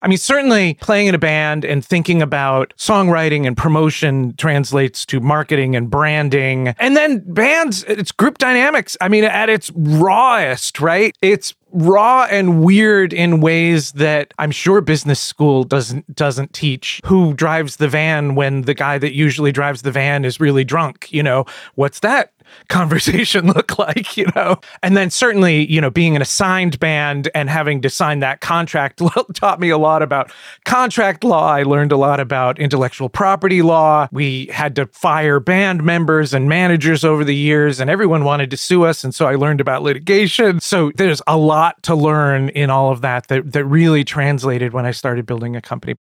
I mean, certainly playing in a band and thinking about songwriting and promotion translates to marketing and branding. And then bands, it's group dynamics. I mean, at its rawest, right? It's raw and weird in ways that I'm sure business school doesn't teach. Who drives the van when the guy that usually drives the van is really drunk? What's that conversation look like, And then certainly, being an assigned band and having to sign that contract taught me a lot about contract law. I learned a lot about intellectual property law. We had to fire band members and managers over the years, and everyone wanted to sue us. And so I learned about litigation. So there's a lot to learn in all of that really translated when I started building a company.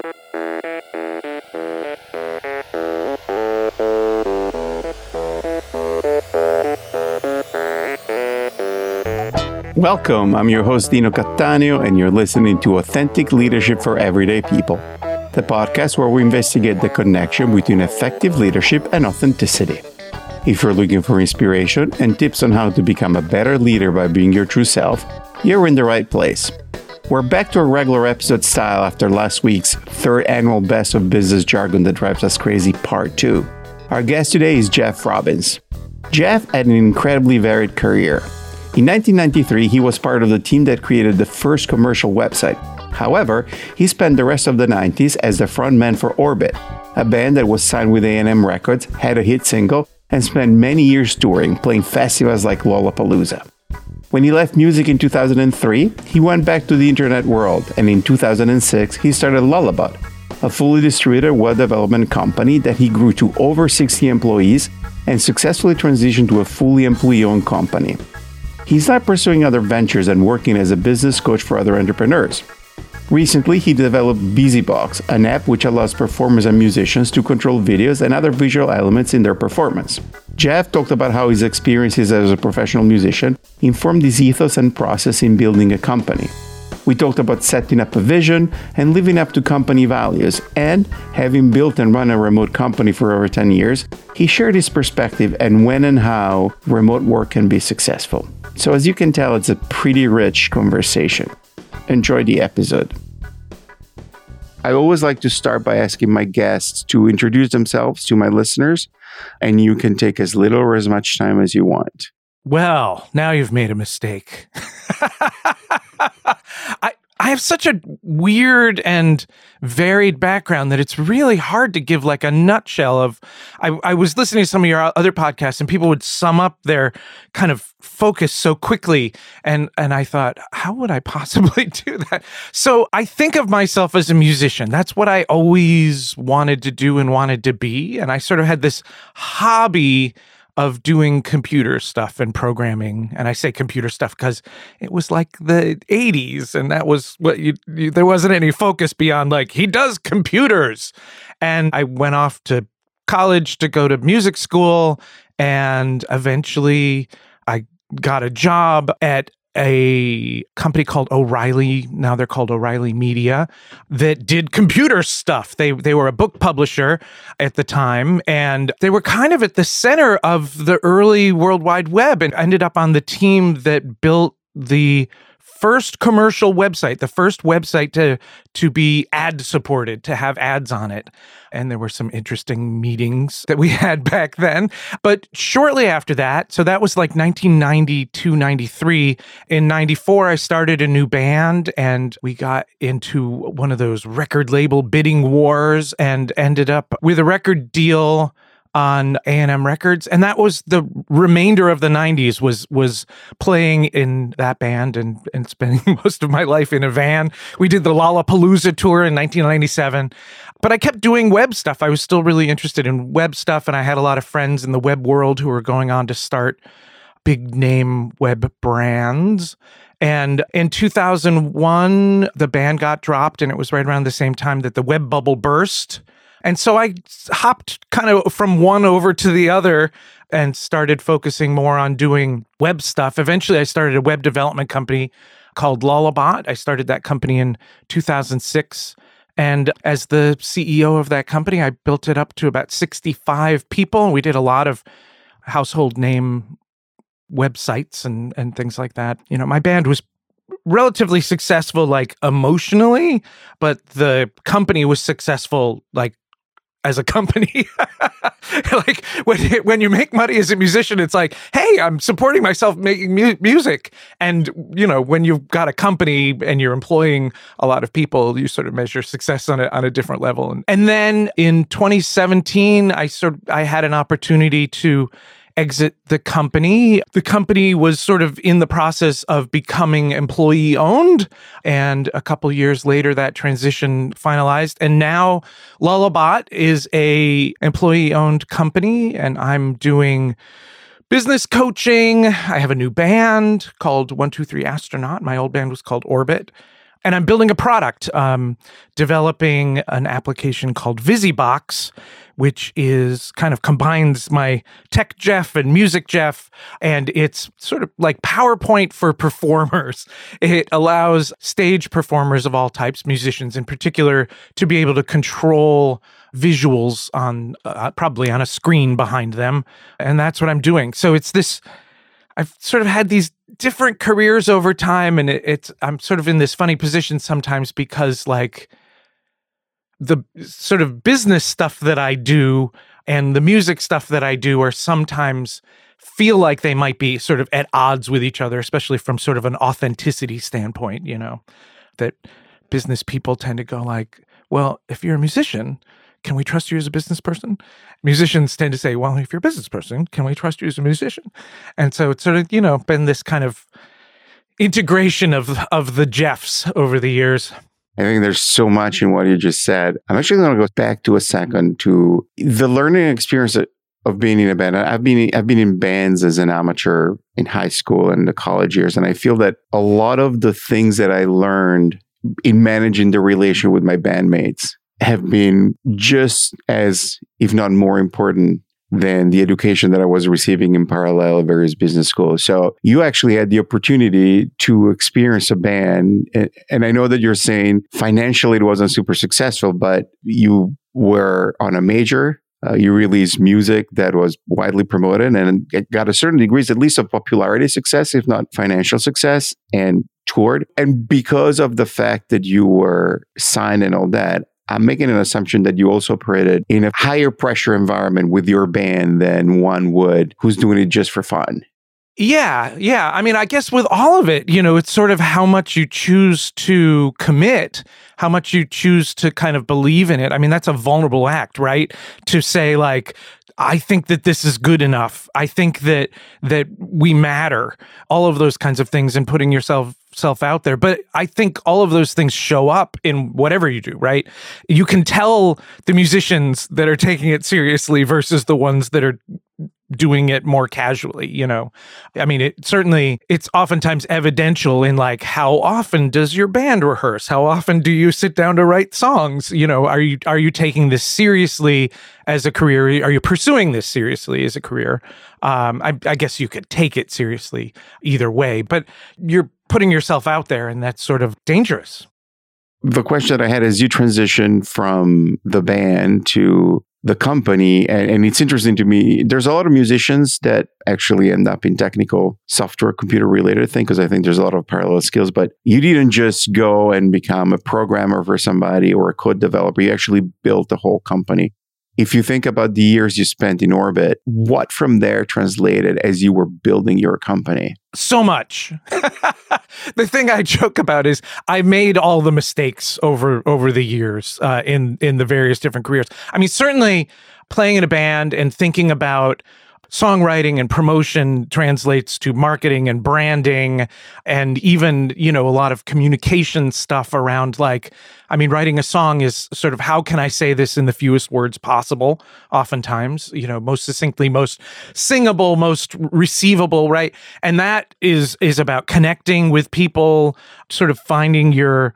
Welcome, I'm your host Dino Cattaneo, and you're listening to Authentic Leadership for Everyday People, the podcast where we investigate the connection between effective leadership and authenticity. If you're looking for inspiration and tips on how to become a better leader by being your true self, you're in the right place. We're back to a regular episode style after last week's third annual Best of Business Jargon That Drives Us Crazy Part 2. Our guest today is Jeff Robbins. Jeff had an incredibly varied career. In 1993, he was part of the team that created the first commercial website. However, he spent the rest of the 90s as the frontman for Orbit, a band that was signed with A&M Records, had a hit single, and spent many years touring, playing festivals like Lollapalooza. When he left music in 2003, he went back to the internet world, and in 2006, he started Lullabot, a fully distributed web development company that he grew to over 60 employees and successfully transitioned to a fully employee-owned company. He's not pursuing other ventures and working as a business coach for other entrepreneurs. Recently, he developed BusyBox, an app which allows performers and musicians to control videos and other visual elements in their performance. Jeff talked about how his experiences as a professional musician informed his ethos and process in building a company. We talked about setting up a vision and living up to company values, and having built and run a remote company for over 10 years, he shared his perspective and when and how remote work can be successful. So as you can tell, it's a pretty rich conversation. Enjoy the episode. I always like to start by asking my guests to introduce themselves to my listeners, and you can take as little or as much time as you want. Well, now you've made a mistake. I have such a weird and varied background that it's really hard to give like a nutshell of. I was listening to some of your other podcasts and people would sum up their kind of focus so quickly. And I thought, how would I possibly do that? So I think of myself as a musician. That's what I always wanted to do and wanted to be. And I sort of had this hobby of doing computer stuff and programming. And I say computer stuff because it was like the 80s. And that was what there wasn't any focus beyond like, he does computers. And I went off to college to go to music school. And eventually I got a job at a company called O'Reilly, now they're called O'Reilly Media, that did computer stuff. They were a book publisher at the time, and they were kind of at the center of the early World Wide Web, and ended up on the team that built the first commercial website, the first website to be ad supported, to have ads on it. And there were some interesting meetings that we had back then. But shortly after that, so that was like 1992, 93. In 94, I started a new band and we got into one of those record label bidding wars and ended up with a record deal on A&M Records. And that was the remainder of the 90s was playing in that band and spending most of my life in a van. We did the Lollapalooza tour in 1997. But I kept doing web stuff. I was still really interested in web stuff. And I had a lot of friends in the web world who were going on to start big name web brands. And in 2001, the band got dropped. And it was right around the same time that the web bubble burst. And so I hopped kind of from one over to the other and started focusing more on doing web stuff. Eventually, I started a web development company called Lullabot. I started that company in 2006. And as the CEO of that company, I built it up to about 65 people. We did a lot of household name websites and things like that. You know, my band was relatively successful, like emotionally, but the company was successful, like as a company. Like when you make money as a musician, it's like, hey, I'm supporting myself making music. And, when you've got a company and you're employing a lot of people, you sort of measure success on a different level. And then in 2017, I had an opportunity to exit the company. The company was sort of in the process of becoming employee owned. And a couple years later, that transition finalized. And now Lullabot is a employee owned company, and I'm doing business coaching. I have a new band called 123 Astronaut. My old band was called Orbit. And I'm building a product, developing an application called VisiBox, which is kind of combines my tech Jeff and music Jeff, and it's sort of like PowerPoint for performers. It allows stage performers of all types, musicians in particular, to be able to control visuals on probably on a screen behind them, and that's what I'm doing. So it's this. I've sort of had these different careers over time, and I'm sort of in this funny position sometimes because like the sort of business stuff that I do and the music stuff that I do are sometimes feel like they might be sort of at odds with each other, especially from sort of an authenticity standpoint, that business people tend to go like, well, if you're a musician, can we trust you as a business person? Musicians tend to say, well, if you're a business person, can we trust you as a musician? And so it's sort of, been this kind of integration of the Jeffs over the years. I think there's so much in what you just said. I'm actually going to go back to a second to the learning experience of being in a band. I've been in bands as an amateur in high school and the college years, and I feel that a lot of the things that I learned in managing the relation with my bandmates have been just as, if not more important than the education that I was receiving in parallel at various business schools. So you actually had the opportunity to experience a band. And I know that you're saying financially it wasn't super successful, but you were on a major. You released music that was widely promoted and it got a certain degrees, at least of popularity success, if not financial success, and toured. And because of the fact that you were signed and all that, I'm making an assumption that you also operated in a higher pressure environment with your band than one would who's doing it just for fun. Yeah. I mean, I guess with all of it, it's sort of how much you choose to commit, how much you choose to kind of believe in it. I mean, that's a vulnerable act, right? To say like, I think that this is good enough. I think that we matter. All of those kinds of things and putting yourself out there. But I think all of those things show up in whatever you do, right? You can tell the musicians that are taking it seriously versus the ones that are doing it more casually, I mean, it's oftentimes evidential in like, how often does your band rehearse? How often do you sit down to write songs? Are you taking this seriously as a career? Are you pursuing this seriously as a career? I guess you could take it seriously either way, but you're putting yourself out there, and that's sort of dangerous. The question that I had is you transition from the band to the company, and it's interesting to me, there's a lot of musicians that actually end up in technical software, computer related thing, because I think there's a lot of parallel skills, but you didn't just go and become a programmer for somebody or a code developer. You actually built the whole company. If you think about the years you spent in Orbit, what from there translated as you were building your company? So much. The thing I joke about is I made all the mistakes over the years in the various different careers. I mean, certainly playing in a band and thinking about songwriting and promotion translates to marketing and branding, and even, a lot of communication stuff around writing a song is sort of, how can I say this in the fewest words possible? Oftentimes, most succinctly, most singable, most receivable, right? And that is about connecting with people, sort of finding your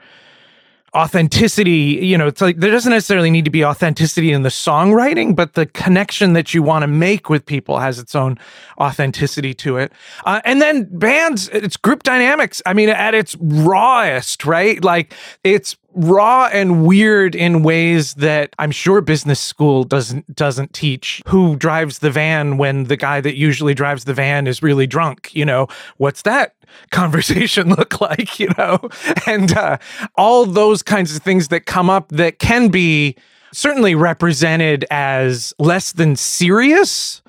authenticity. It's like there doesn't necessarily need to be authenticity in the songwriting, but the connection that you want to make with people has its own authenticity to it. And then bands, it's group dynamics. I mean, at its rawest, right? Like it's raw and weird in ways that I'm sure business school doesn't teach. Who drives the van when the guy that usually drives the van is really drunk? What's that conversation look like? And all those kinds of things that come up that can be certainly represented as less than serious.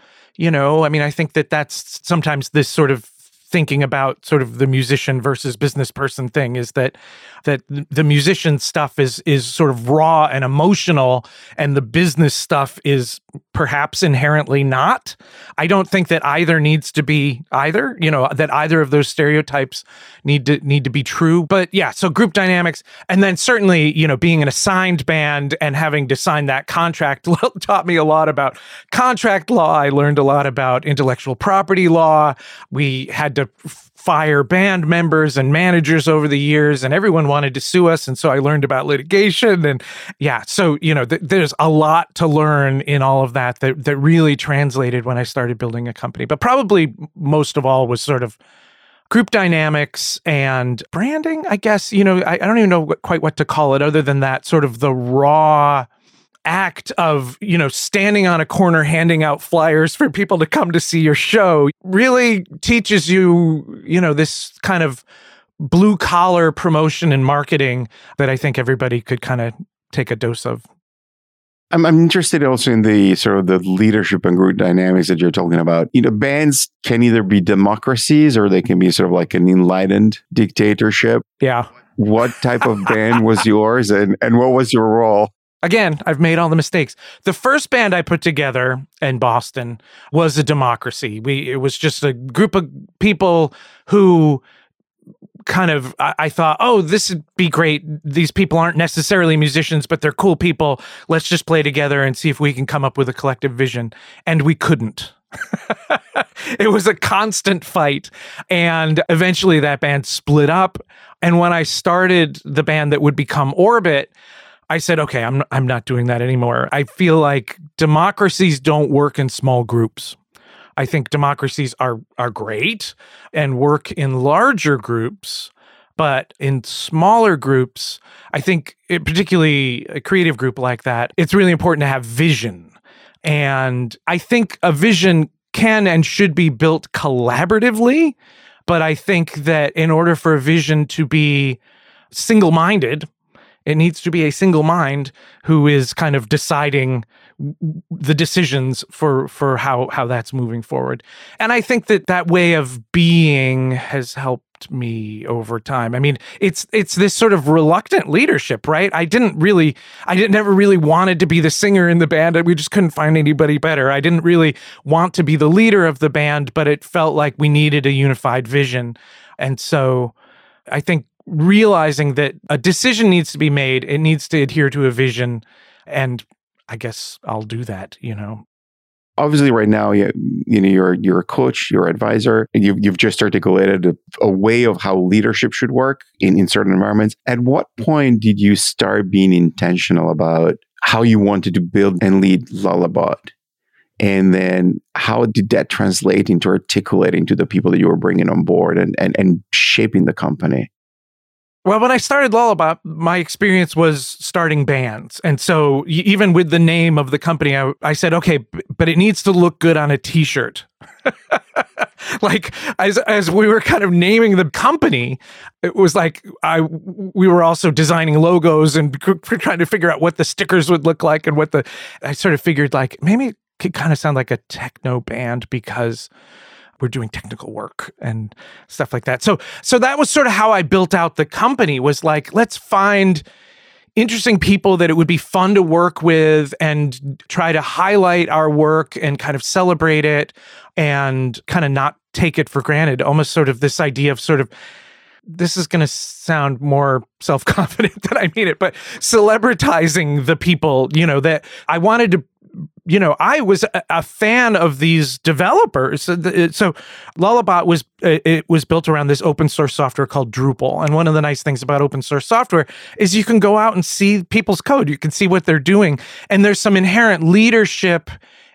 I think that's sometimes this sort of thinking about sort of the musician versus business person thing is that the musician stuff is sort of raw and emotional, and the business stuff is perhaps inherently not. I don't think that either needs to be either, that either of those stereotypes need to be true. But yeah, so group dynamics, and then certainly, being an assigned band and having to sign that contract taught me a lot about contract law. I learned a lot about intellectual property law. We had to fire band members and managers over the years, and everyone wanted to sue us. And so I learned about litigation. And yeah, so, there's a lot to learn in all of that really translated when I started building a company. But probably most of all was sort of group dynamics and branding, I guess. I don't even know quite what to call it other than that sort of the raw act of, standing on a corner handing out flyers for people to come to see your show really teaches you, this kind of blue collar promotion and marketing that I think everybody could kind of take a dose of. I'm interested also in the sort of the leadership and group dynamics that you're talking about. Bands can either be democracies or they can be sort of like an enlightened dictatorship. Yeah. What type of band was yours and what was your role? Again, I've made all the mistakes. The first band I put together in Boston was a democracy. It was just a group of people who kind of, I thought, oh, this would be great. These people aren't necessarily musicians, but they're cool people. Let's just play together and see if we can come up with a collective vision. And we couldn't. It was a constant fight. And eventually that band split up. And when I started the band that would become Orbit, I said, okay, I'm not doing that anymore. I feel like democracies don't work in small groups. I think democracies are great and work in larger groups, but in smaller groups, I think particularly a creative group like that, it's really important to have vision. And I think a vision can and should be built collaboratively, but I think that in order for a vision to be single-minded, it needs to be a single mind who is kind of deciding the decisions for how that's moving forward. And I think that way of being has helped me over time. I mean, it's this sort of reluctant leadership, right? I never really wanted to be the singer in the band. We just couldn't find anybody better. I didn't really want to be the leader of the band, but it felt like we needed a unified vision. And so I think realizing that a decision needs to be made, it needs to adhere to a vision, and I guess I'll do that, Obviously, right now, you're a coach, you're an advisor, and you've just articulated a way of how leadership should work in certain environments. At what point did you start being intentional about how you wanted to build and lead Lullabot? And then how did that translate into articulating to the people that you were bringing on board and shaping the company? Well, when I started Lullabot, my experience was starting bands. And so even with the name of the company, I said, okay, but it needs to look good on a t-shirt. Like as we were kind of naming the company, it was like we were also designing logos and trying to figure out what the stickers would look like and I sort of figured like maybe it could kind of sound like a techno band because we're doing technical work and stuff like that. So that was sort of how I built out the company, was like, let's find interesting people that it would be fun to work with and try to highlight our work and kind of celebrate it and kind of not take it for granted. Almost sort of this idea of sort of, this is going to sound more self-confident than I mean it, but celebritizing the people, that I wanted to, I was a fan of these developers. So Lullabot was built around this open source software called Drupal. And one of the nice things about open source software is you can go out and see people's code. You can see what they're doing. And there's some inherent leadership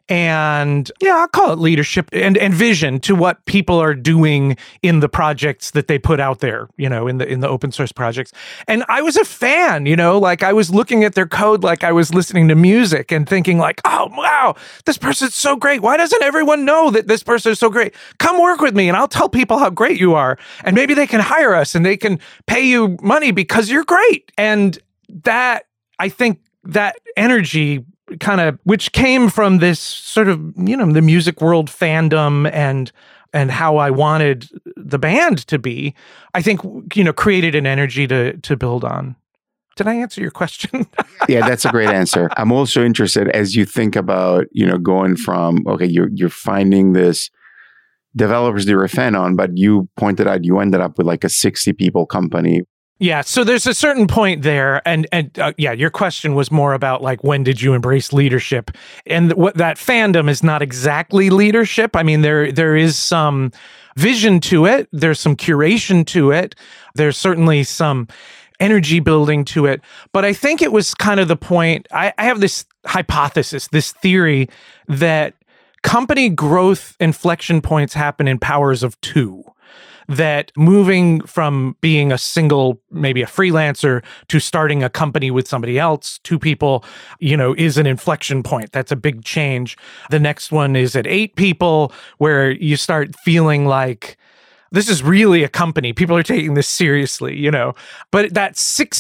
and I'll call it leadership and vision to what people are doing in the projects that they put out there, in the open source projects. And I was a fan, like I was looking at their code like I was listening to music and thinking like, oh, wow, this person's so great. Why doesn't everyone know that this person is so great? Come work with me and I'll tell people how great you are. And maybe they can hire us and they can pay you money because you're great. And that, I think that energy kind of, which came from this sort of, the music world fandom and how I wanted the band to be, I think, created an energy to build on. Did I answer your question? Yeah, that's a great answer. I'm also interested as you think about, going from, okay, you're finding this developers that you're a fan on, but you pointed out you ended up with like a 60 people company. Yeah, so there's a certain point there, and your question was more about like when did you embrace leadership, and what that fandom is not exactly leadership. I mean, there is some vision to it, there's some curation to it, there's certainly some energy building to it, but I think it was kind of the point. I have this hypothesis, this theory that company growth inflection points happen in powers of two. That moving from being a single, maybe a freelancer, to starting a company with somebody else, two people, is an inflection point. That's a big change. The next one is at 8 people, where you start feeling like this is really a company. People are taking this seriously, But that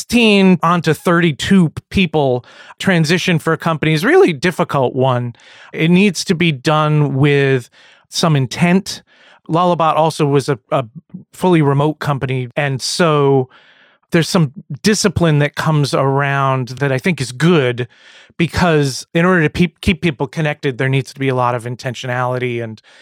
16 onto 32 people transition for a company is really a difficult one. It needs to be done with some intent. Lullabot also was a fully remote company. And so there's some discipline that comes around that I think is good, because in order to keep people connected, there needs to be a lot of intentionality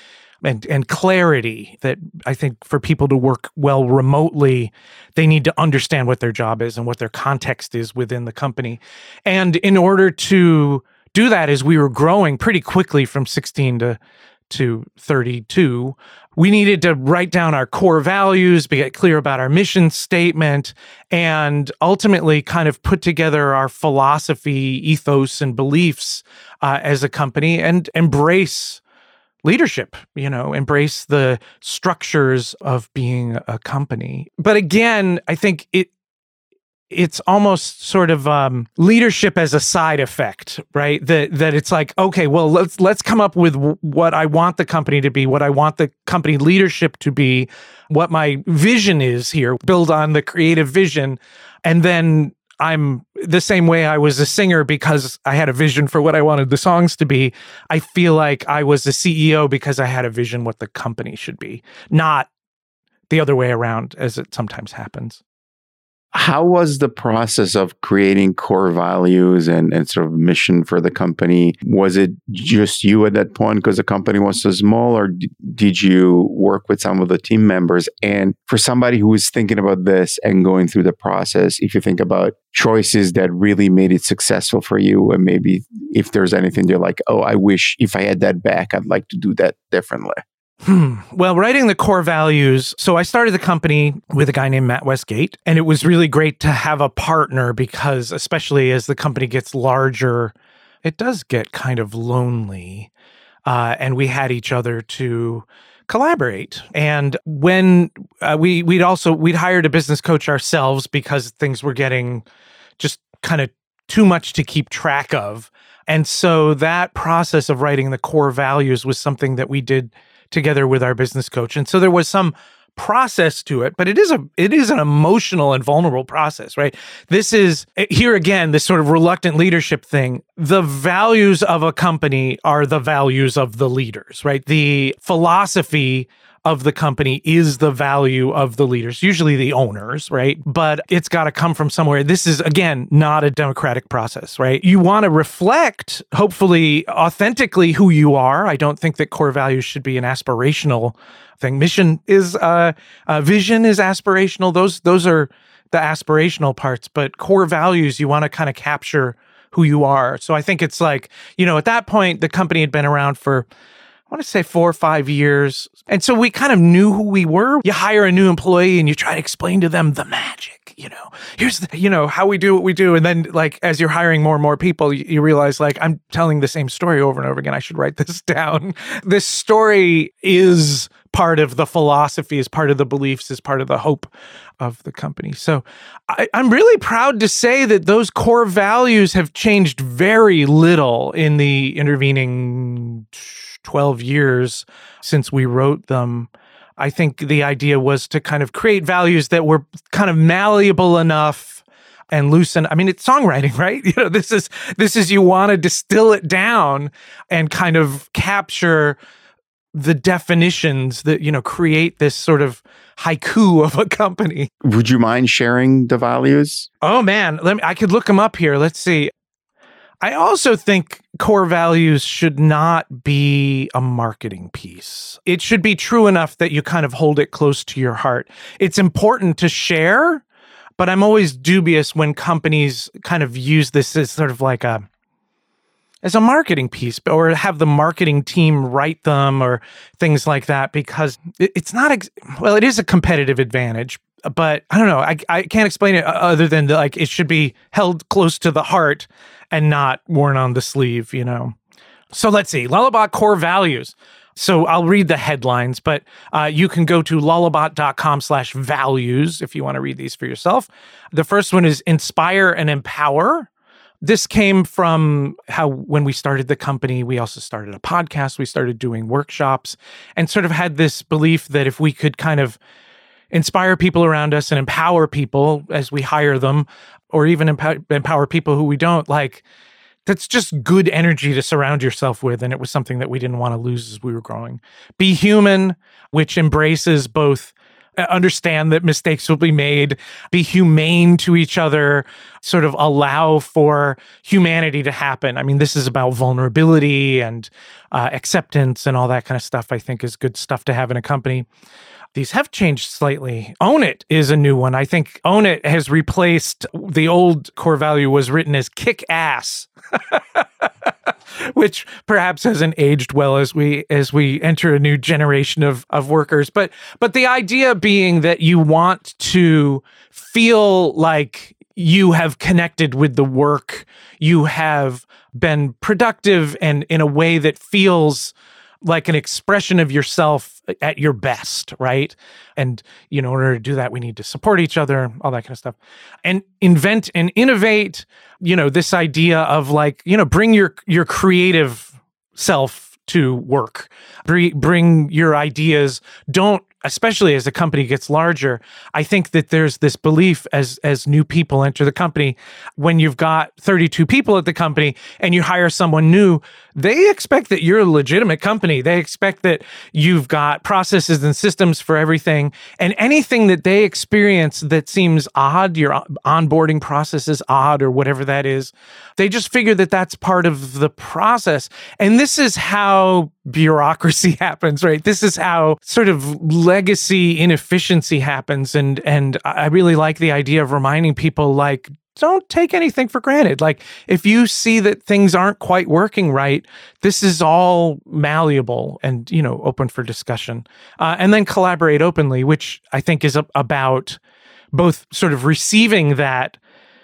and clarity that I think for people to work well remotely, they need to understand what their job is and what their context is within the company. And in order to do that, as we were growing pretty quickly from 16 to 32, we needed to write down our core values, get clear about our mission statement, and ultimately kind of put together our philosophy, ethos, and beliefs as a company, and embrace leadership, embrace the structures of being a company. But again, I think it's almost sort of leadership as a side effect, right? That it's like, okay, well, let's come up with what I want the company to be, what I want the company leadership to be, what my vision is here, build on the creative vision. And then I'm the same way I was a singer because I had a vision for what I wanted the songs to be. I feel like I was a CEO because I had a vision what the company should be, not the other way around, as it sometimes happens. How was the process of creating core values and sort of mission for the company? Was it just you at that point because the company was so small, or did you work with some of the team members? And for somebody who is thinking about this and going through the process, if you think about choices that really made it successful for you, and maybe if there's anything you're like, oh, I wish if I had that back, I'd like to do that differently. Well, writing the core values. So I started the company with a guy named Matt Westgate, and it was really great to have a partner because, especially as the company gets larger, it does get kind of lonely. And we had each other to collaborate. And when we'd hired a business coach ourselves because things were getting just kind of too much to keep track of. And so that process of writing the core values was something that we did together with our business coach. And so there was some process to it, but it is an emotional and vulnerable process, right? This is, here again, this sort of reluctant leadership thing. The values of a company are the values of the leaders, right? The philosophy of the company is the value of the leaders, usually the owners, right? But it's got to come from somewhere. This is, again, not a democratic process, right? You want to reflect, hopefully, authentically who you are. I don't think that core values should be an aspirational thing. Mission is, vision is aspirational. Those are the aspirational parts, but core values, you want to kind of capture who you are. So I think it's like, at that point, the company had been around for, I want to say 4 or 5 years. And so we kind of knew who we were. You hire a new employee and you try to explain to them the magic. here's how we do what we do. And then like, as you're hiring more and more people, you realize like, I'm telling the same story over and over again. I should write this down. This story is part of the philosophy, is part of the beliefs, is part of the hope of the company. So I'm really proud to say that those core values have changed very little in the intervening 12 years since we wrote them. I think the idea was to kind of create values that were kind of malleable enough and loosen. I mean, it's songwriting, right? This is you want to distill it down and kind of capture the definitions that, create this sort of haiku of a company. Would you mind sharing the values? Oh man, I could look them up here. Let's see. I also think core values should not be a marketing piece. It should be true enough that you kind of hold it close to your heart. It's important to share, but I'm always dubious when companies kind of use this as sort of like as a marketing piece, or have the marketing team write them or things like that, because it's not, it is a competitive advantage, but I don't know. I can't explain it other than like it should be held close to the heart and not worn on the sleeve, So let's see, Lullabot core values. So I'll read the headlines, but you can go to lullabot.com/values if you want to read these for yourself. The first one is inspire and empower. This came from how when we started the company, we also started a podcast, we started doing workshops, and sort of had this belief that if we could kind of inspire people around us and empower people as we hire them, or even empower people who we don't, like, that's just good energy to surround yourself with. And it was something that we didn't want to lose as we were growing. Be human, which embraces both understand that mistakes will be made, be humane to each other, sort of allow for humanity to happen. I mean, this is about vulnerability and acceptance and all that kind of stuff, I think is good stuff to have in a company. These have changed slightly. Own it is a new one. I think own it has replaced the old core value was written as kick ass, which perhaps hasn't aged well as we enter a new generation of workers. But the idea being that you want to feel like you have connected with the work, you have been productive and in a way that feels like an expression of yourself at your best, right? And, in order to do that, we need to support each other, all that kind of stuff. And invent and innovate, this idea of like, bring your creative self to work. Bring your ideas. Don't, especially as the company gets larger, I think that there's this belief as new people enter the company, when you've got 32 people at the company and you hire someone new, they expect that you're a legitimate company. They expect that you've got processes and systems for everything. And anything that they experience that seems odd, your onboarding process is odd or whatever that is, they just figure that that's part of the process. And this is how bureaucracy happens, right? This is how sort of legacy inefficiency happens. And I really like the idea of reminding people, like, don't take anything for granted. Like, if you see that things aren't quite working right, this is all malleable and, open for discussion. And then collaborate openly, which I think is about both sort of receiving that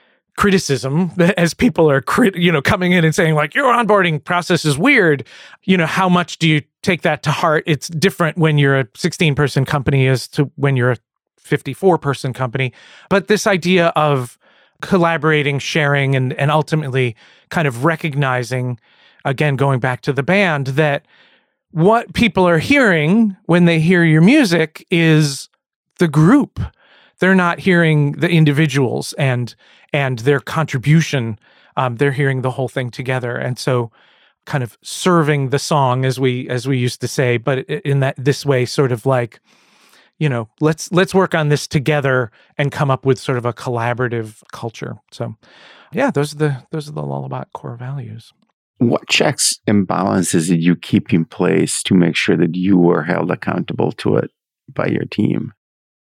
criticism as people are coming in and saying like, your onboarding process is weird. How much do you take that to heart? It's different when you're a 16-person company as to when you're a 54-person company. But this idea of collaborating, sharing, and ultimately kind of recognizing, again, going back to the band, that what people are hearing when they hear your music is the group. They're not hearing the individuals and their contribution. They're hearing the whole thing together. And so kind of serving the song, as we used to say, but in this way, sort of like, let's work on this together and come up with sort of a collaborative culture. So yeah, those are the Lullabot core values. What checks and balances did you keep in place to make sure that you were held accountable to it by your team?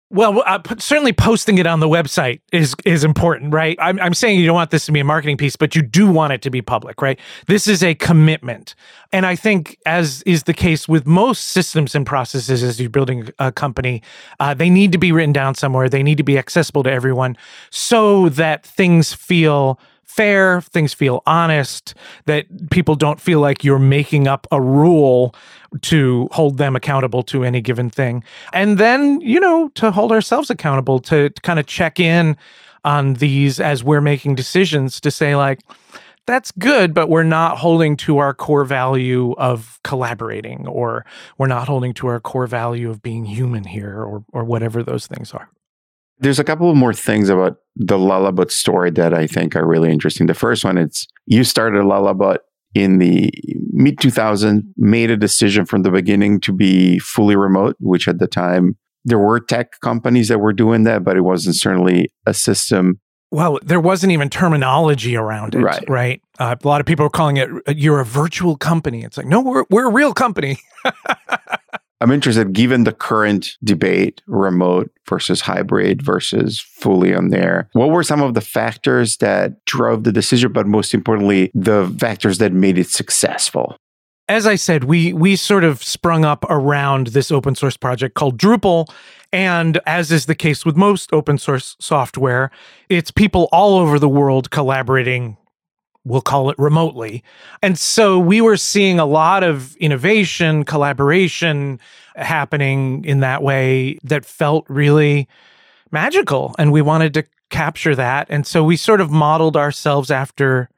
Well, certainly posting it on the website is important, right? I'm saying you don't want this to be a marketing piece, but you do want it to be public, right? This is a commitment. And I think, as is the case with most systems and processes as you're building a company, they need to be written down somewhere. They need to be accessible to everyone so that things feel fair, things feel honest, that people don't feel like you're making up a rule to hold them accountable to any given thing. And then, to hold ourselves accountable, to kind of check in on these as we're making decisions to say, like, that's good, but we're not holding to our core value of collaborating, or we're not holding to our core value of being human here, or whatever those things are. There's a couple of more things about the Lullabot story that I think are really interesting. The first one, it's you started Lullabot in the mid-2000s, made a decision from the beginning to be fully remote, which at the time, there were tech companies that were doing that, but it wasn't certainly a system. Well, there wasn't even terminology around it, right? A lot of people were calling it, you're a virtual company. It's like, no, we're a real company. I'm interested, given the current debate, remote versus hybrid versus fully on there, what were some of the factors that drove the decision, but most importantly, the factors that made it successful? As I said, we sort of sprung up around this open source project called Drupal. And as is the case with most open source software, it's people all over the world collaborating, we'll call it remotely. And so we were seeing a lot of innovation, collaboration happening in that way that felt really magical. And we wanted to capture that. And so we sort of modeled ourselves after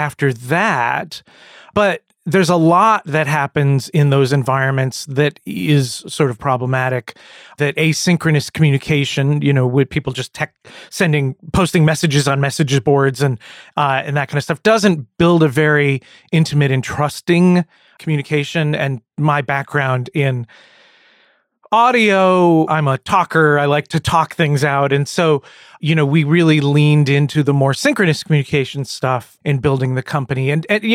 that. But there's a lot that happens in those environments that is sort of problematic. That asynchronous communication, with people just posting messages on message boards and that kind of stuff, doesn't build a very intimate and trusting communication. And my background in audio, I'm a talker. I like to talk things out. And so, we really leaned into the more synchronous communication stuff in building the company.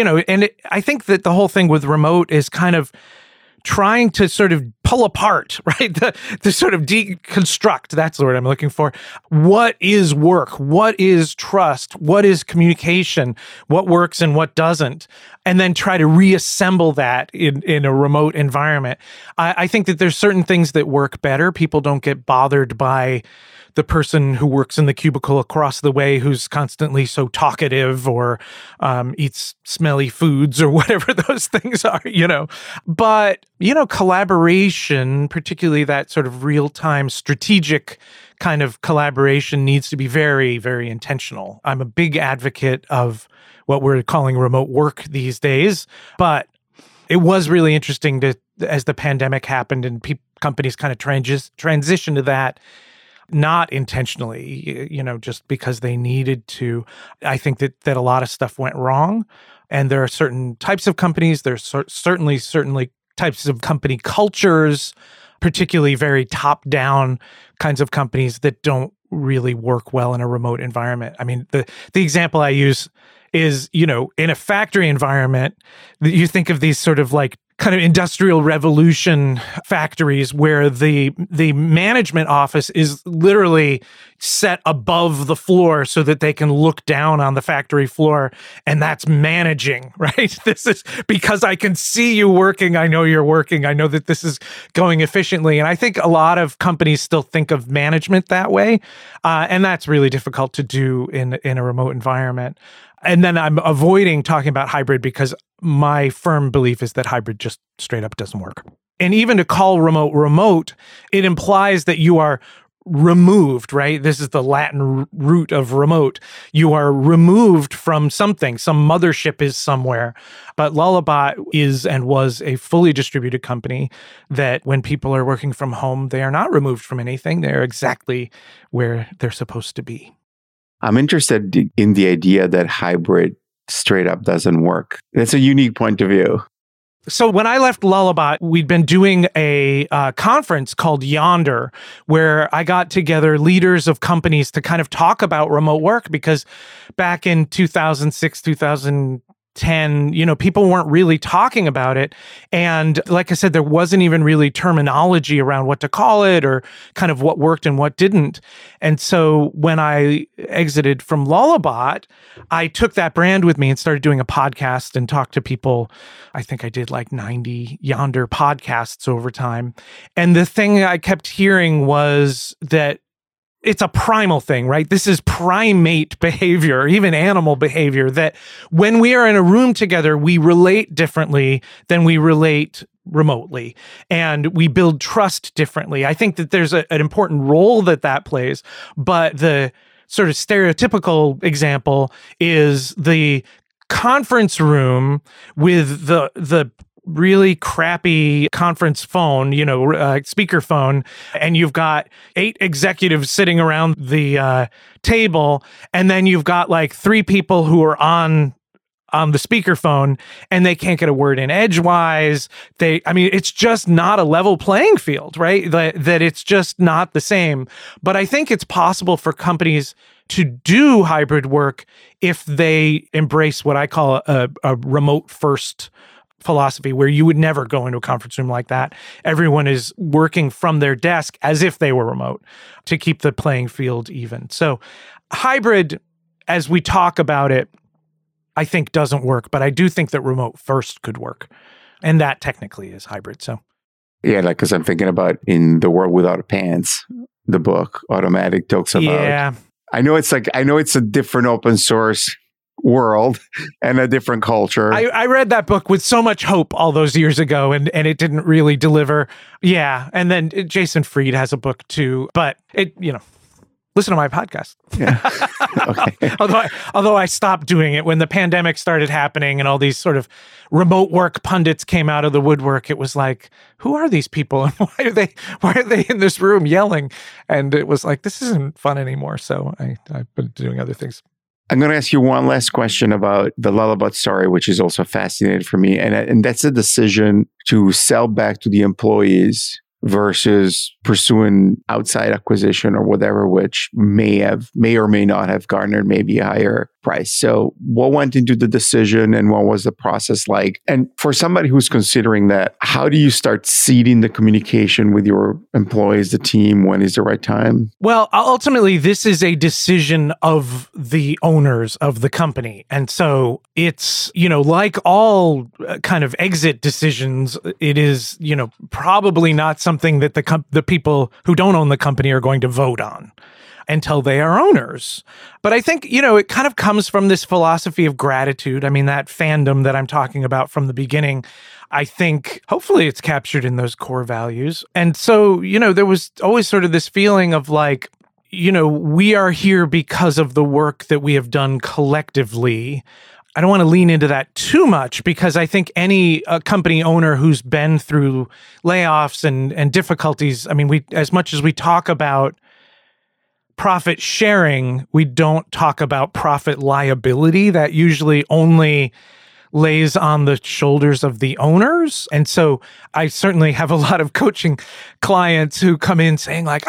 I think that the whole thing with remote is kind of trying to sort of pull apart, right? To sort of deconstruct, that's the word I'm looking for. What is work? What is trust? What is communication? What works and what doesn't? And then try to reassemble that in a remote environment. I think that there's certain things that work better. People don't get bothered by the person who works in the cubicle across the way who's constantly so talkative or eats smelly foods or whatever those things are, But, collaboration, particularly that sort of real-time strategic kind of collaboration, needs to be very, very intentional. I'm a big advocate of what we're calling remote work these days, but it was really interesting as the pandemic happened and companies kind of transition to that, not intentionally, just because they needed to. I think that a lot of stuff went wrong, and there are certain types of companies. There's certainly types of company cultures, particularly very top-down kinds of companies that don't really work well in a remote environment. I mean, the example I use is, in a factory environment, you think of these sort of like kind of industrial revolution factories where the management office is literally set above the floor so that they can look down on the factory floor, and that's managing, right? This is because I can see you working. I know you're working. I know that this is going efficiently. And I think a lot of companies still think of management that way. And that's really difficult to do in a remote environment. And then I'm avoiding talking about hybrid because my firm belief is that hybrid just straight up doesn't work. And even to call remote, it implies that you are removed, right? This is the Latin root of remote. You are removed from something. Some mothership is somewhere. But Lullabot is and was a fully distributed company that when people are working from home, they are not removed from anything. They're exactly where they're supposed to be. I'm interested in the idea that hybrid straight up doesn't work. It's a unique point of view. So when I left Lullabot, we'd been doing a conference called Yonder, where I got together leaders of companies to kind of talk about remote work, because back in 2006, 10, people weren't really talking about it. And like I said, there wasn't even really terminology around what to call it or kind of what worked and what didn't. And so when I exited from Lullabot, I took that brand with me and started doing a podcast and talked to people. I think I did like 90 Yonder podcasts over time. And the thing I kept hearing was that it's a primal thing, right? This is primate behavior, even animal behavior, that when we are in a room together, we relate differently than we relate remotely, and we build trust differently. I think that there's an important role that plays, but the sort of stereotypical example is the conference room with the really crappy conference phone, speaker phone, and you've got 8 executives sitting around the table, and then you've got like 3 people who are on the speakerphone, and they can't get a word in edgewise. It's just not a level playing field, right? That it's just not the same. But I think it's possible for companies to do hybrid work if they embrace what I call a remote first philosophy, where you would never go into a conference room like that. Everyone is working from their desk as if they were remote to keep the playing field even. So hybrid, as we talk about it, I think doesn't work, but I do think that remote first could work. And that technically is hybrid. So yeah, because I'm thinking about In the World Without Pants, the book Automattic talks about. Yeah. I know it's a different open source world and a different culture. I read that book with so much hope all those years ago, and it didn't really deliver. Yeah. And then Jason Fried has a book too, but listen to my podcast. Yeah. Okay. although I stopped doing it when the pandemic started happening and all these sort of remote work pundits came out of the woodwork. It was like, who are these people and why are they in this room yelling? And it was like, this isn't fun anymore. So I've been doing other things. I'm going to ask you one last question about the Lullabot story, which is also fascinating for me. And that's a decision to sell back to the employees versus pursuing outside acquisition or whatever, which may or may not have garnered maybe a higher price. So what went into the decision and what was the process like? And for somebody who's considering that, how do you start seeding the communication with your employees, the team? When is the right time? Well, ultimately, this is a decision of the owners of the company. And so it's, like all kind of exit decisions, it is, probably not something that the people who don't own the company are going to vote on until they are owners. But I think, it kind of comes from this philosophy of gratitude. I mean, that fandom that I'm talking about from the beginning, I think hopefully it's captured in those core values. And so, there was always sort of this feeling of like, we are here because of the work that we have done collectively. I don't want to lean into that too much because I think any company owner who's been through layoffs and difficulties, as much as we talk about profit sharing, we don't talk about profit liability. That usually only lays on the shoulders of the owners. And so I certainly have a lot of coaching clients who come in saying like,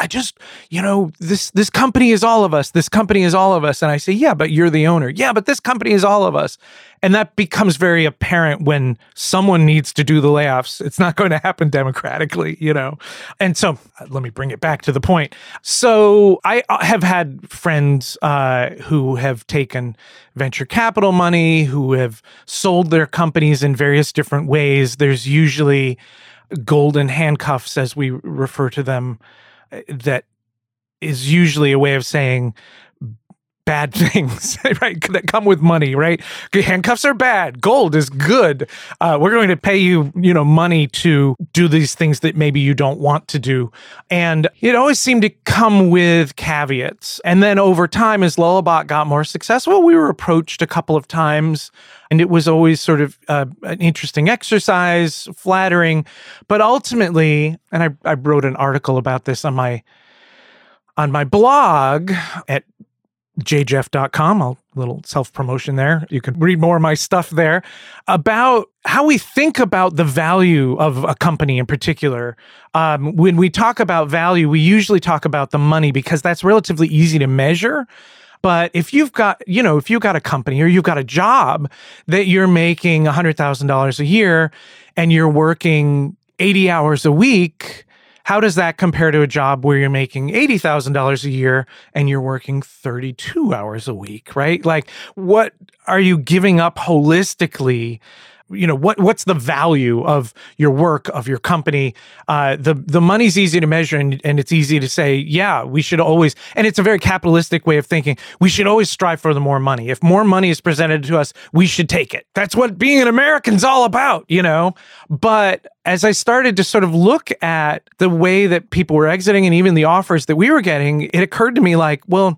this company is all of us. This company is all of us. And I say, yeah, but you're the owner. Yeah, but this company is all of us. And that becomes very apparent when someone needs to do the layoffs. It's not going to happen democratically, And so let me bring it back to the point. So I have had friends who have taken venture capital money, who have sold their companies in various different ways. There's usually golden handcuffs, as we refer to them, that is usually a way of saying bad things, right? That come with money, right? Handcuffs are bad. Gold is good. We're going to pay you, money to do these things that maybe you don't want to do. And it always seemed to come with caveats. And then over time, as Lullabot got more successful, we were approached a couple of times, and it was always sort of an interesting exercise, flattering. But ultimately, and I wrote an article about this on my blog at jjeff.com, a little self-promotion there. You can read more of my stuff there about how we think about the value of a company in particular. When we talk about value, we usually talk about the money because that's relatively easy to measure. But if you've got a company or you've got a job that you're making $100,000 a year and you're working 80 hours a week, how does that compare to a job where you're making $80,000 a year and you're working 32 hours a week, right? Like, what are you giving up holistically? What's the value of your work, of your company? The money's easy to measure, and it's easy to say, yeah, we should always, and it's a very capitalistic way of thinking, we should always strive for the more money. If more money is presented to us, we should take it. That's what being an American's all about, But as I started to sort of look at the way that people were exiting and even the offers that we were getting, it occurred to me like, well,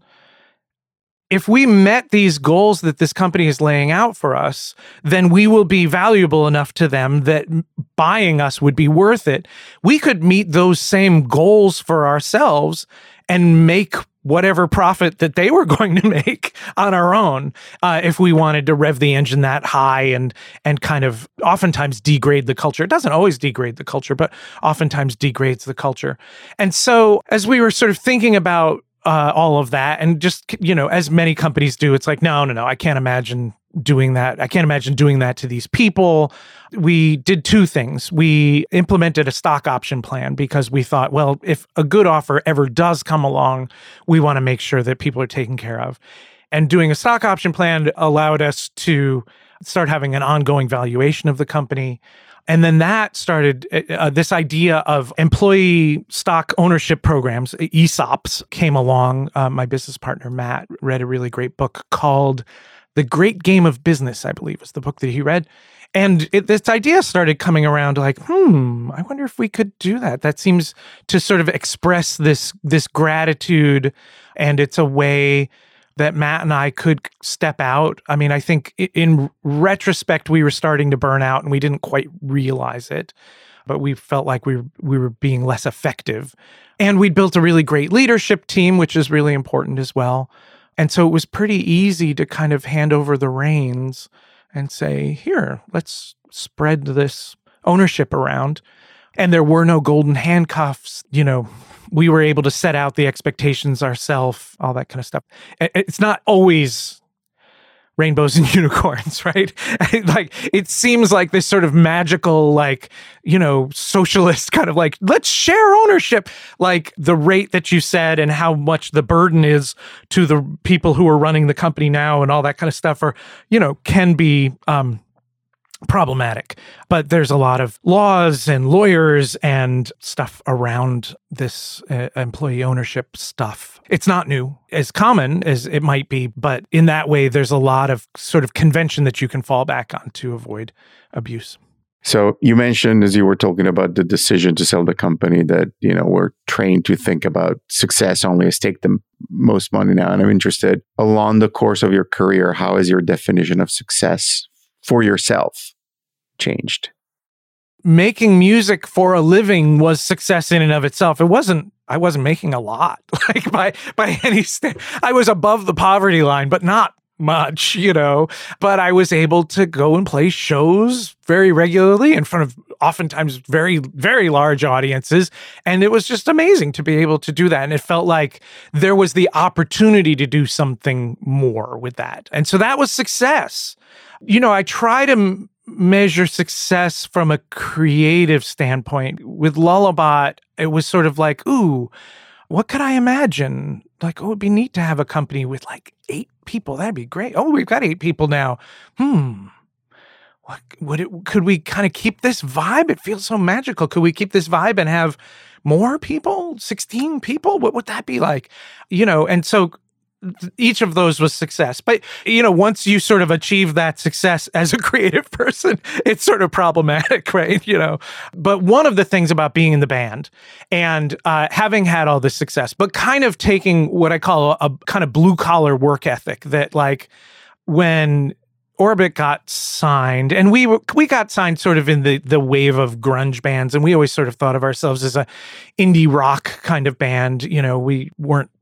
if we met these goals that this company is laying out for us, then we will be valuable enough to them that buying us would be worth it. We could meet those same goals for ourselves and make whatever profit that they were going to make on our own if we wanted to rev the engine that high and kind of oftentimes degrade the culture. It doesn't always degrade the culture, but oftentimes degrades the culture. And so as we were sort of thinking about all of that, and just, as many companies do, it's like, no, I can't imagine doing that. I can't imagine doing that to these people. We did two things. We implemented a stock option plan because we thought, well, if a good offer ever does come along, we want to make sure that people are taken care of. And doing a stock option plan allowed us to start having an ongoing valuation of the company. And then that started this idea of employee stock ownership programs, ESOPs, came along. My business partner, Matt, read a really great book called The Great Game of Business, I believe is the book that he read. And this idea started coming around like, I wonder if we could do that. That seems to sort of express this gratitude, and it's a way that Matt and I could step out. I mean, I think in retrospect, we were starting to burn out and we didn't quite realize it, but we felt like we were being less effective. And we'd built a really great leadership team, which is really important as well. And so it was pretty easy to kind of hand over the reins and say, here, let's spread this ownership around. And there were no golden handcuffs, we were able to set out the expectations ourselves, all that kind of stuff. It's not always rainbows and unicorns, right? Like, it seems like this sort of magical, socialist kind of like, let's share ownership, like the rate that you said and how much the burden is to the people who are running the company now and all that kind of stuff can be problematic. But there's a lot of laws and lawyers and stuff around this employee ownership stuff. It's not new, as common as it might be, but in that way, there's a lot of sort of convention that you can fall back on to avoid abuse. So you mentioned, as you were talking about the decision to sell the company, that, we're trained to think about success only as take the most money now. And I'm interested, along the course of your career, how has your definition of success for yourself changed? Making music for a living was success in and of itself. I wasn't making a lot, like by any standard. I was above the poverty line, but not much, but I was able to go and play shows very regularly in front of oftentimes very, very large audiences. And it was just amazing to be able to do that. And it felt like there was the opportunity to do something more with that. And so that was success. I try to measure success from a creative standpoint. With Lullabot, it was sort of like, ooh, what could I imagine? Like, oh, it'd be neat to have a company with like 8 people. That'd be great. Oh, we've got 8 people now. Could we kind of keep this vibe? It feels so magical. Could we keep this vibe and have more people? 16 people? What would that be like? And so each of those was success. But, once you sort of achieve that success as a creative person, it's sort of problematic, right? But one of the things about being in the band and having had all this success, but kind of taking what I call a kind of blue collar work ethic, that like when Orbit got signed, and we got signed sort of in the wave of grunge bands, and we always sort of thought of ourselves as a indie rock kind of band. We weren't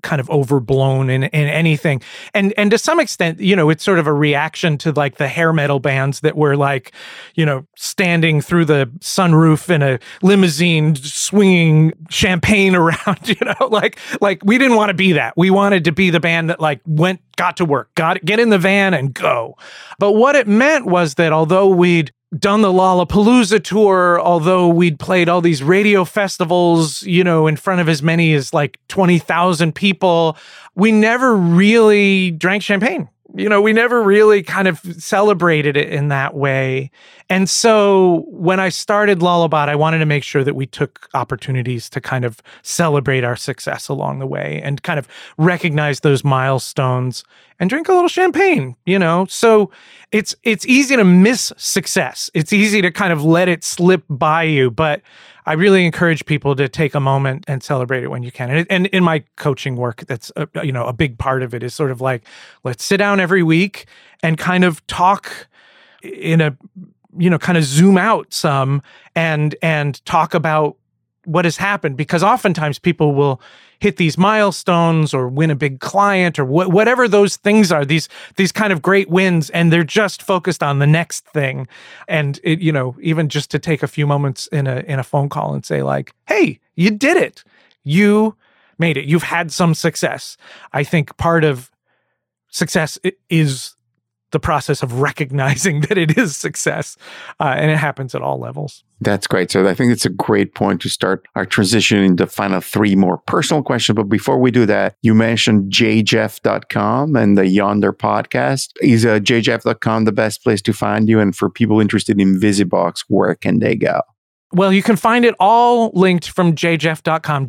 kind of overblown in anything. And to some extent, it's sort of a reaction to like the hair metal bands that were like, standing through the sunroof in a limousine, swinging champagne around, like we didn't want to be that. We wanted to be the band that like got to work, get in the van and go. But what it meant was that although we'd done the Lollapalooza tour, although we'd played all these radio festivals, in front of as many as like 20,000 people, we never really drank champagne. We never really kind of celebrated it in that way. And so when I started Lullabot, I wanted to make sure that we took opportunities to kind of celebrate our success along the way and kind of recognize those milestones and drink a little champagne, So it's easy to miss success. It's easy to kind of let it slip by you, but I really encourage people to take a moment and celebrate it when you can. And in my coaching work, that's a big part of it is sort of like, let's sit down every week and kind of talk in a, kind of zoom out some and talk about what has happened, because oftentimes people will hit these milestones or win a big client or whatever those things are, these kind of great wins, and they're just focused on the next thing. And it, even just to take a few moments in a phone call and say like, hey, you did it. You made it. You've had some success. I think part of success is the process of recognizing that it is success, and it happens at all levels. That's great. So I think it's a great point to start our transition into the final 3 more personal questions. But before we do that, you mentioned jjeff.com and the Yonder podcast. Is jjeff.com the best place to find you? And for people interested in VisiBox, where can they go? Well, you can find it all linked from jjeff.com,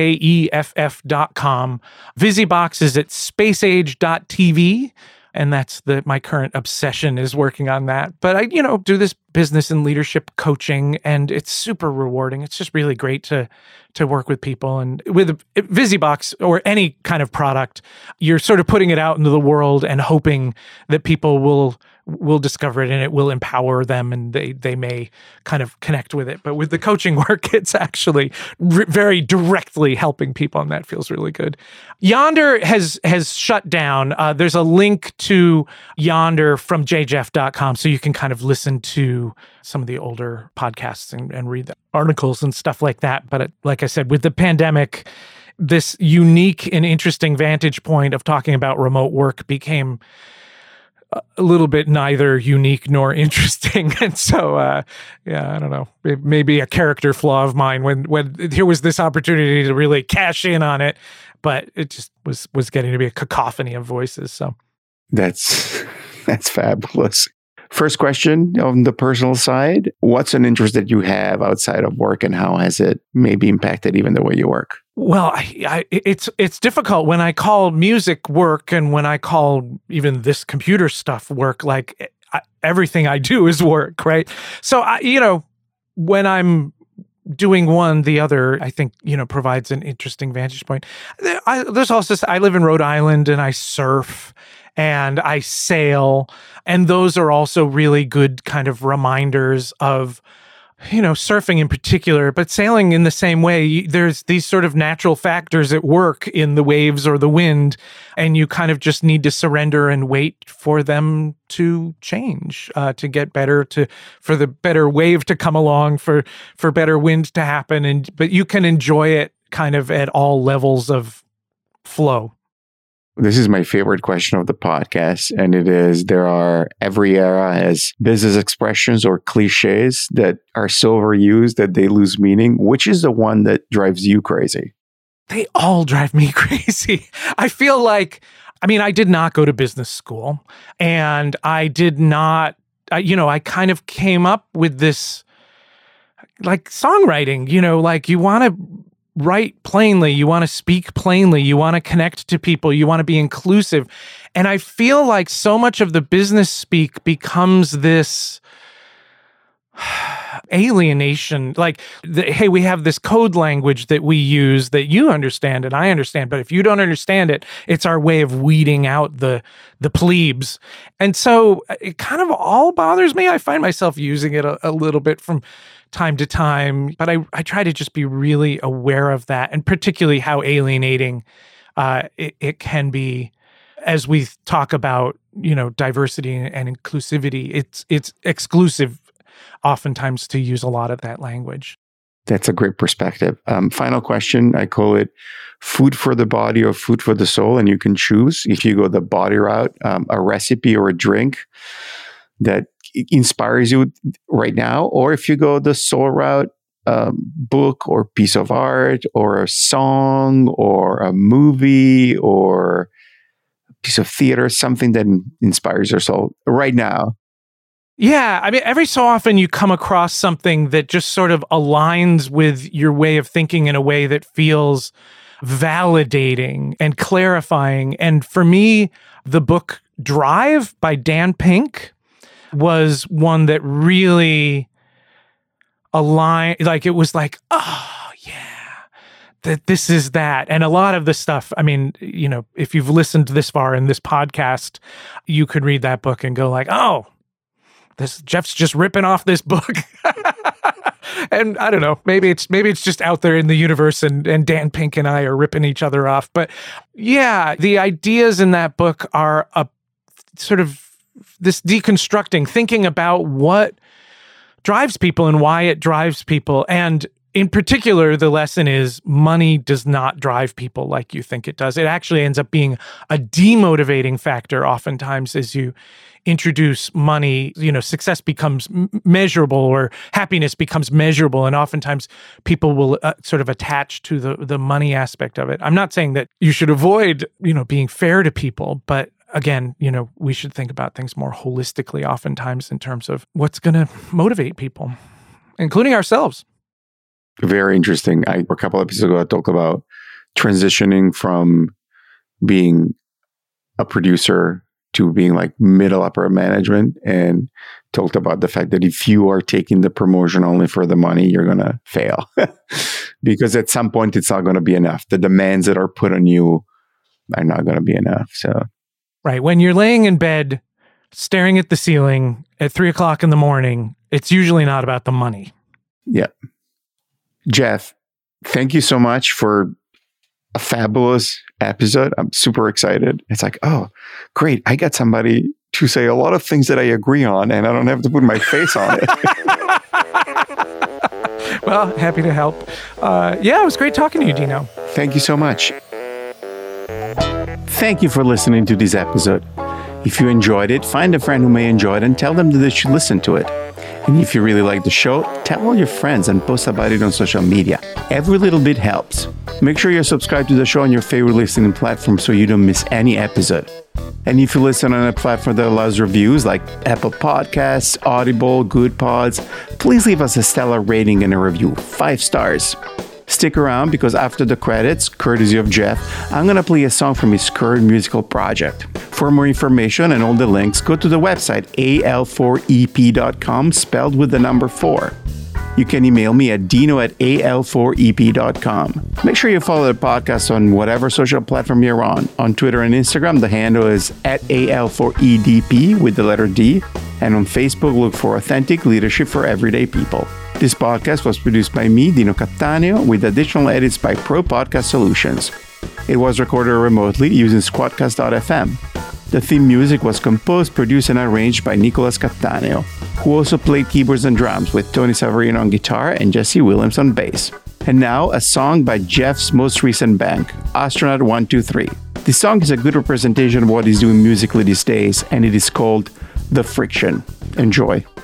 jjeff.com. VisiBox is at spaceage.tv. And that's my current obsession is working on that. But I, do this business and leadership coaching, and it's super rewarding. It's just really great to work with people. And with VisiBox or any kind of product, you're sort of putting it out into the world and hoping that people will discover it and it will empower them and they may kind of connect with it. But with the coaching work, it's actually very directly helping people, and that feels really good. Yonder has shut down. There's a link to Yonder from jjeff.com, so you can kind of listen to some of the older podcasts and read the articles and stuff like that. But like I said, with the pandemic, this unique and interesting vantage point of talking about remote work became a little bit neither unique nor interesting. And so, I don't know, it may be a character flaw of mine when here was this opportunity to really cash in on it, but it just was getting to be a cacophony of voices. So that's fabulous. First question on the personal side, what's an interest that you have outside of work and how has it maybe impacted even the way you work? Well, it's difficult when I call music work and when I call even this computer stuff work, like everything I do is work, right? So, when I'm doing one, the other, I think, provides an interesting vantage point. There's also, I live in Rhode Island and I surf and I sail. And those are also really good kind of reminders of, surfing in particular, but sailing in the same way. There's these sort of natural factors at work in the waves or the wind, and you kind of just need to surrender and wait for them to change, to get better, for the better wave to come along, for better wind to happen. But you can enjoy it kind of at all levels of flow. This is my favorite question of the podcast, and it is, every era has business expressions or cliches that are so overused that they lose meaning. Which is the one that drives you crazy? They all drive me crazy. I feel like, I did not go to business school, and I did not, I kind of came up with this, like songwriting, like you want to write plainly, you want to speak plainly, you want to connect to people, you want to be inclusive. And I feel like so much of the business speak becomes this alienation, like, hey, we have this code language that we use that you understand and I understand, but if you don't understand it, it's our way of weeding out the plebes. And so it kind of all bothers me. I find myself using it a little bit from time to time, but I try to just be really aware of that, and particularly how alienating It can be, as we talk about, diversity and inclusivity, it's exclusive oftentimes to use a lot of that language. That's a great perspective. Final question. I call it food for the body or food for the soul. And you can choose, if you go the body route, a recipe or a drink that inspires you right now, or if you go the soul route, book or piece of art or a song or a movie or a piece of theater, something that inspires your soul right now. Yeah, I mean, every so often you come across something that just sort of aligns with your way of thinking in a way that feels validating and clarifying. And for me, the book Drive by Dan Pink was one that really aligned, like it was like, oh yeah, that this is that. And a lot of the stuff, I mean, if you've listened this far in this podcast, you could read that book and go like, oh, Jeff's just ripping off this book. And I don't know, maybe it's just out there in the universe and Dan Pink and I are ripping each other off. But yeah, the ideas in that book are a sort of this deconstructing, thinking about what drives people and why it drives people. And in particular, the lesson is money does not drive people like you think it does. It actually ends up being a demotivating factor oftentimes as you introduce money. Success becomes measurable or happiness becomes measurable. And oftentimes people will sort of attach to the money aspect of it. I'm not saying that you should avoid, being fair to people, but again, we should think about things more holistically oftentimes in terms of what's going to motivate people, including ourselves. Very interesting. A couple episodes ago, I talked about transitioning from being a producer to being like middle upper management, and talked about the fact that if you are taking the promotion only for the money, you're going to fail because at some point it's not going to be enough. The demands that are put on you are not going to be enough. So, right. When you're laying in bed, staring at the ceiling at 3:00 in the morning, it's usually not about the money. Yeah. Jeff, thank you so much for a fabulous episode. I'm super excited. It's like, oh, great. I got somebody to say a lot of things that I agree on, and I don't have to put my face on it. Well, happy to help. Yeah, it was great talking to you, Dino. Thank you so much. Thank you for listening to this episode. If you enjoyed it, find a friend who may enjoy it and tell them that they should listen to it. And if you really like the show, tell all your friends and post about it on social media. Every little bit helps. Make sure you're subscribed to the show on your favorite listening platform so you don't miss any episode. And if you listen on a platform that allows reviews like Apple Podcasts, Audible, Good Pods, please leave us a stellar rating and a review. 5 stars. Stick around because after the credits, courtesy of Jeff, I'm going to play a song from his current musical project. For more information and all the links, go to the website al4ep.com, spelled with the number 4. You can email me at dino@al4ep.com. Make sure you follow the podcast on whatever social platform you're on. On Twitter and Instagram, the handle is @al4edp with the letter D. And on Facebook, look for Authentic Leadership for Everyday People. This podcast was produced by me, Dino Cattaneo, with additional edits by Pro Podcast Solutions. It was recorded remotely using Squadcast.fm. The theme music was composed, produced, and arranged by Nicolas Cattaneo, who also played keyboards and drums with Tony Savarino on guitar and Jesse Williams on bass. And now, a song by Jeff's most recent band, Astronaut 123. This song is a good representation of what he's doing musically these days, and it is called The Friction. Enjoy.